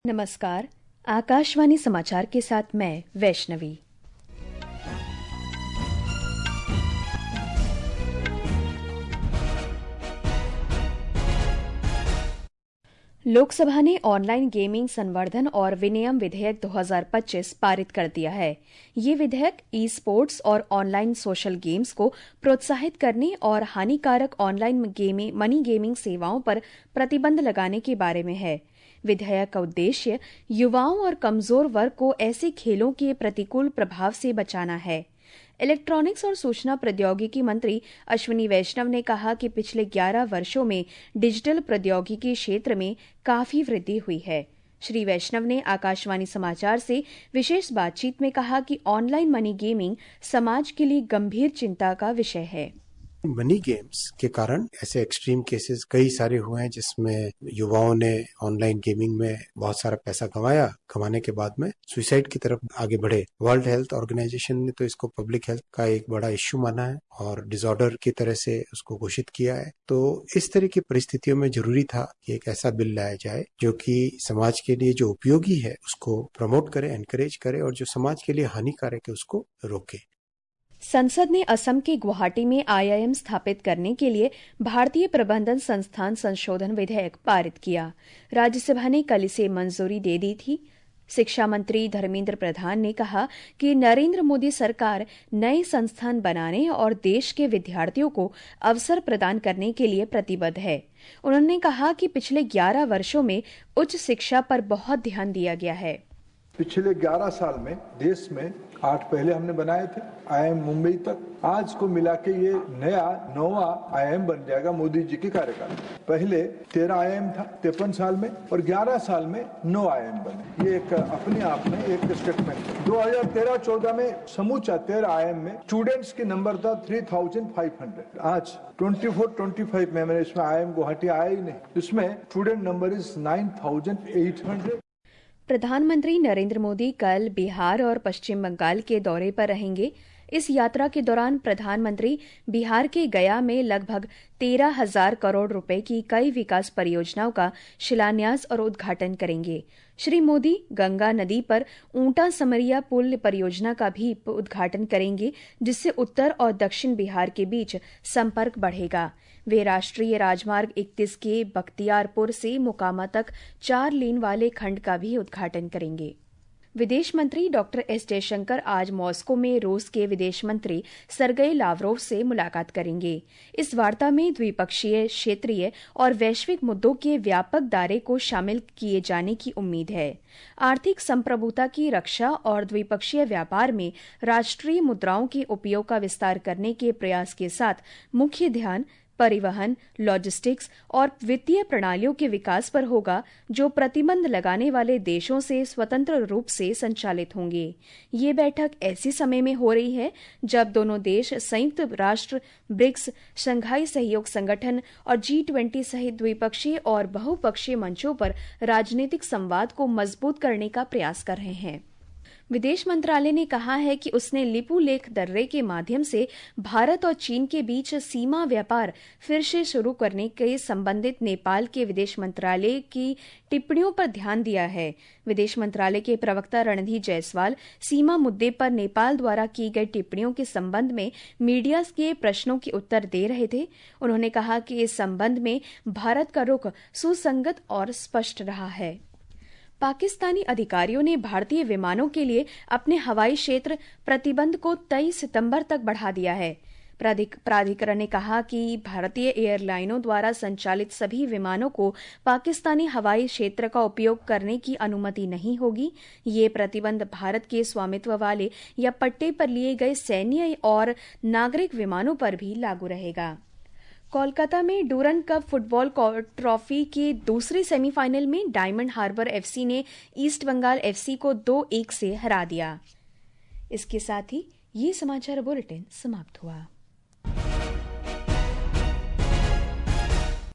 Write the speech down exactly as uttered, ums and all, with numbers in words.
नमस्कार, आकाशवाणी समाचार के साथ मैं वैष्णवी। लोकसभा ने ऑनलाइन गेमिंग संवर्धन और विनियम विधेयक दो हज़ार पच्चीस पारित कर दिया है। ये विधेयक ई स्पोर्ट्स और ऑनलाइन सोशल गेम्स को प्रोत्साहित करने और हानिकारक ऑनलाइन गेमिंग मनी गेमिंग सेवाओं पर प्रतिबंध लगाने के बारे में है। विधेयक का उद्देश्य युवाओं और कमजोर वर्ग को ऐसे खेलों के प्रतिकूल प्रभाव से बचाना है। इलेक्ट्रॉनिक्स और सूचना प्रौद्योगिकी मंत्री अश्विनी वैष्णव ने कहा कि पिछले ग्यारह वर्षों में डिजिटल प्रौद्योगिकी क्षेत्र में काफी वृद्धि हुई है। श्री वैष्णव ने आकाशवाणी समाचार से विशेष बातचीत में कहा कि ऑनलाइन मनी गेमिंग समाज के लिए गंभीर चिंता का विषय है। मनी गेम्स के कारण ऐसे एक्सट्रीम केसेस कई सारे हुए हैं जिसमें युवाओं ने ऑनलाइन गेमिंग में बहुत सारा पैसा कमाया, कमाने के बाद में सुसाइड की तरफ आगे बढ़े। वर्ल्ड हेल्थ ऑर्गेनाइजेशन ने तो इसको पब्लिक हेल्थ का एक बड़ा इश्यू माना है और डिसऑर्डर की तरह से उसको घोषित किया है। तो इस तरह की परिस्थितियों में जरूरी था कि एक ऐसा बिल लाया जाए जो कि समाज के लिए जो उपयोगी है उसको प्रमोट करे, एनकरेज करे और जो समाज के लिए हानिकारक है उसको रोके। संसद ने असम के गुवाहाटी में आई आई एम स्थापित करने के लिए भारतीय प्रबंधन संस्थान संशोधन विधेयक पारित किया। राज्यसभा ने कल इसे मंजूरी दे दी थी। शिक्षा मंत्री धर्मेंद्र प्रधान ने कहा कि नरेंद्र मोदी सरकार नए संस्थान बनाने और देश के विद्यार्थियों को अवसर प्रदान करने के लिए प्रतिबद्ध है। उन्होंने कहा कि पिछले ग्यारह वर्षों में उच्च शिक्षा पर बहुत ध्यान दिया गया है। पिछले ग्यारह साल में देश में आठ पहले हमने बनाए थे, आई आई एम मुंबई तक, आज को मिला के ये नया नौवा आई आई एम बन जाएगा मोदी जी के कार्यकाल। पहले तेरह आई आई एम था तिरपन साल में और ग्यारह साल में नौ आई आई एम बने। ये एक अपने आप में एक स्टेटमेंट है। दो हज़ार तेरह चौदह में समूचा तेरह आई आई एम में स्टूडेंट्स की नंबर था तीन हज़ार पाँच सौ। आज चौबीस पच्चीस में मैंने इसमें आई आई एम गुवाहाटी आया ही नहीं, इसमें स्टूडेंट नंबर इज नौ हज़ार आठ सौ। प्रधानमंत्री नरेंद्र मोदी कल बिहार और पश्चिम बंगाल के दौरे पर रहेंगे। इस यात्रा के दौरान प्रधानमंत्री बिहार के गया में लगभग तेरह हजार करोड़ रुपए की कई विकास परियोजनाओं का शिलान्यास और उद्घाटन करेंगे। श्री मोदी गंगा नदी पर ऊंटा समरिया पुल परियोजना का भी उद्घाटन करेंगे, जिससे उत्तर और दक्षिण बिहार के बीच संपर्क बढ़ेगा। वे राष्ट्रीय राजमार्ग इकतीस के बख्तियारपुर से मोकामा तक चार लेन वाले खंड का भी उद्घाटन करेंगे। विदेश मंत्री डॉक्टर एस जयशंकर आज मॉस्को में रूस के विदेश मंत्री सरगेई लावरोव से मुलाकात करेंगे। इस वार्ता में द्विपक्षीय, क्षेत्रीय और वैश्विक मुद्दों के व्यापक दायरे को शामिल किए जाने की उम्मीद है। आर्थिक संप्रभुता की रक्षा और द्विपक्षीय व्यापार में राष्ट्रीय मुद्राओं के उपयोग का विस्तार करने के प्रयास के साथ मुख्य ध्यान परिवहन, लॉजिस्टिक्स और वित्तीय प्रणालियों के विकास पर होगा, जो प्रतिबंध लगाने वाले देशों से स्वतंत्र रूप से संचालित होंगे। ये बैठक ऐसे समय में हो रही है जब दोनों देश संयुक्त राष्ट्र, ब्रिक्स, शंघाई सहयोग संगठन और जी ट्वेंटी सहित द्विपक्षीय और बहुपक्षीय मंचों पर राजनीतिक संवाद को मजबूत करने का प्रयास कर रहे हैं। विदेश मंत्रालय ने कहा है कि उसने लिपू लेख दर्रे के माध्यम से भारत और चीन के बीच सीमा व्यापार फिर से शुरू करने के संबंधित नेपाल के विदेश मंत्रालय की टिप्पणियों पर ध्यान दिया है। विदेश मंत्रालय के प्रवक्ता रणधीर जायसवाल सीमा मुद्दे पर नेपाल द्वारा की गई टिप्पणियों के संबंध में मीडिया के प्रश्नों के उत्तर दे रहे थे। उन्होंने कहा कि इस संबंध में भारत का रुख सुसंगत और स्पष्ट रहा है। पाकिस्तानी अधिकारियों ने भारतीय विमानों के लिए अपने हवाई क्षेत्र प्रतिबंध को तेईस सितंबर तक बढ़ा दिया है। प्राधिकरण ने कहा कि भारतीय एयरलाइनों द्वारा संचालित सभी विमानों को पाकिस्तानी हवाई क्षेत्र का उपयोग करने की अनुमति नहीं होगी। ये प्रतिबंध भारत के स्वामित्व वाले या पट्टे पर लिए गए सैन्य और नागरिक विमानों पर भी लागू रहेगा। कोलकाता में डूरन कप फुटबॉल ट्रॉफी के दूसरे सेमीफाइनल में डायमंड हार्बर एफसी ने ईस्ट बंगाल एफसी को दो एक से हरा दिया। इसके साथ ही ये समाचार बुलेटिन समाप्त हुआ।